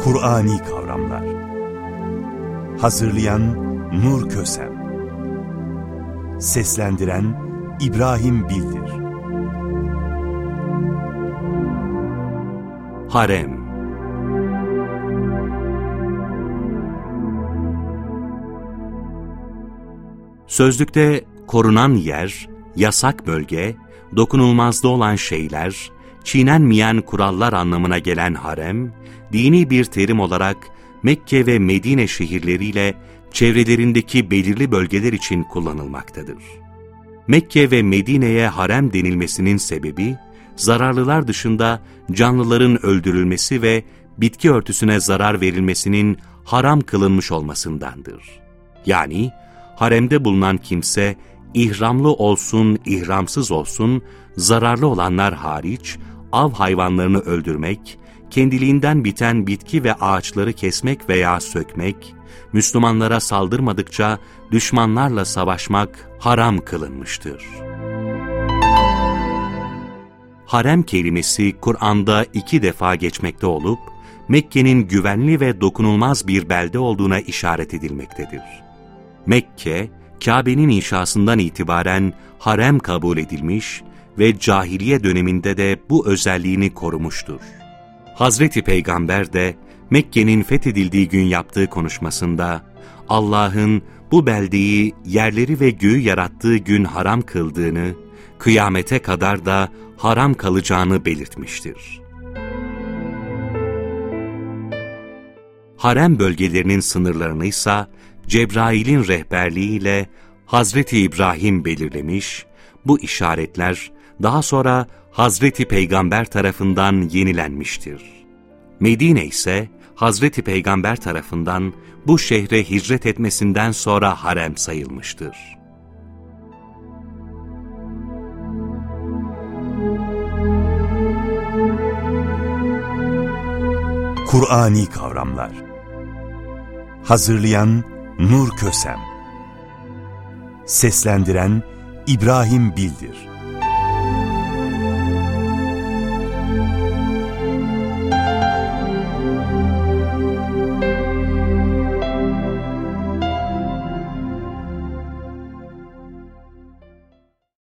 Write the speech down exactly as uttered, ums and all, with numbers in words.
Kur'ani kavramlar. Hazırlayan Nur Kösem. Seslendiren İbrahim Bildir. Harem. Sözlükte korunan yer, yasak bölge, dokunulmazda olan şeyler, çiğnenmeyen kurallar anlamına gelen harem, dini bir terim olarak Mekke ve Medine şehirleriyle çevrelerindeki belirli bölgeler için kullanılmaktadır. Mekke ve Medine'ye harem denilmesinin sebebi, zararlılar dışında canlıların öldürülmesi ve bitki örtüsüne zarar verilmesinin haram kılınmış olmasındandır. Yani, haremde bulunan kimse, ihramlı olsun, ihramsız olsun, zararlı olanlar hariç, av hayvanlarını öldürmek, kendiliğinden biten bitki ve ağaçları kesmek veya sökmek, Müslümanlara saldırmadıkça düşmanlarla savaşmak haram kılınmıştır. Harem kelimesi Kur'an'da iki defa geçmekte olup, Mekke'nin güvenli ve dokunulmaz bir belde olduğuna işaret edilmektedir. Mekke, Kabe'nin inşasından itibaren harem kabul edilmiş ve cahiliye döneminde de bu özelliğini korumuştur. Hazreti Peygamber de Mekke'nin fethedildiği gün yaptığı konuşmasında, Allah'ın bu beldeyi, yerleri ve göğü yarattığı gün haram kıldığını, kıyamete kadar da haram kalacağını belirtmiştir. Harem bölgelerinin sınırlarını ise Cebrail'in rehberliğiyle Hazreti İbrahim belirlemiş, bu işaretler daha sonra Hazreti Peygamber tarafından yenilenmiştir. Medine ise Hazreti Peygamber tarafından bu şehre hicret etmesinden sonra harem sayılmıştır. Kur'ani kavramlar. Hazırlayan Nur Kösem. Seslendiren İbrahim Bildir.